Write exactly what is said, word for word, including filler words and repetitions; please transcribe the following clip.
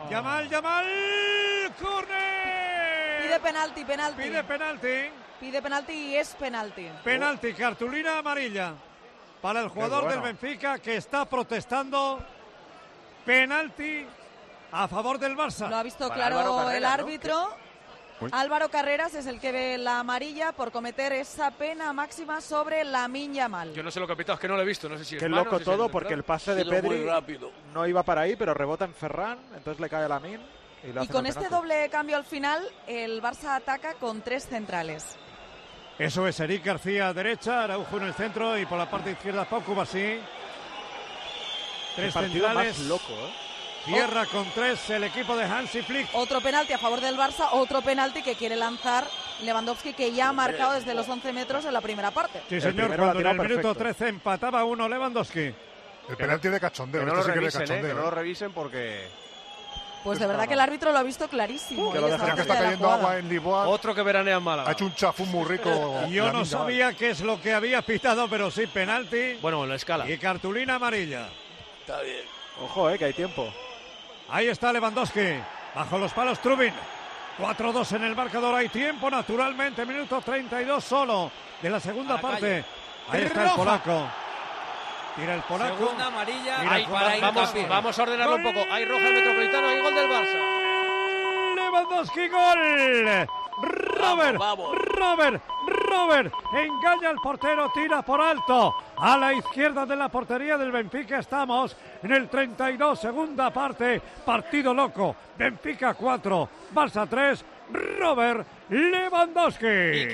Yamal, Yamal, córner. Pide penalti, penalti. Pide penalti. Pide penalti y es penalti. Penalti, cartulina amarilla para el jugador bueno. del Benfica que está protestando. Penalti a favor del Barça. Lo ha visto Para claro Álvaro Carreras, el ¿no? árbitro. Uy. Álvaro Carreras es el que ve la amarilla por cometer esa pena máxima sobre Lamine Yamal. Yo no sé lo que ha pitado, es que no lo he visto, no sé si es Qué mano, loco no sé si todo es porque el central. pase de Ha sido muy Pedri rápido. no iba para ahí, pero rebota en Ferran, entonces le cae a Lamine. Y, lo Y hacen con el este penalti. doble cambio al final, el Barça ataca con tres centrales. Eso es Eric García a derecha, Araujo en el centro y por la parte izquierda Pau Cubarsí. Qué Tres partido centrales. más loco, ¿eh? Cierra con tres el equipo de Hansi Flick. Otro penalti a favor del Barça, otro penalti que quiere lanzar Lewandowski, que ya ha marcado desde los once metros en la primera parte. Sí, El señor, primero lo ha cuando en el tirado minuto perfecto. trece empataba uno Lewandowski. El penalti de cachondeo. Que no este lo sí que es de revisen, eh, cachondeo. que no lo revisen porque... Pues de verdad que el árbitro lo ha visto clarísimo. Que y lo es deja- Ya que antes está de la cayendo jugada. agua en Lisboa, Otro que veranea en Málaga. ha hecho un chafún muy rico. Yo no Lamine Yamal. sabía qué es lo que había pitado, pero sí, penalti Bueno, en la escala. y cartulina amarilla. Está bien. Ojo, eh, que hay tiempo. Ahí está Lewandowski, bajo los palos Trubin. cuatro dos en el marcador, hay tiempo naturalmente, minuto treinta y dos solo de la segunda A la parte. calle. Ahí está el Roja. polaco. Tira el polaco. Segunda amarilla Mira, ahí cómo para vamos, hincapié. Vamos a ordenarlo un poco. Hay roja el Metropolitano, hay gol del Barça. Lewandowski, gol. Robert, Vamos, vamos. Robert, Robert, engaña al portero, tira por alto. A la izquierda de la portería del Benfica estamos en el treinta y dos, segunda parte, partido loco. Benfica cuatro, Barça tres, Robert Lewandowski.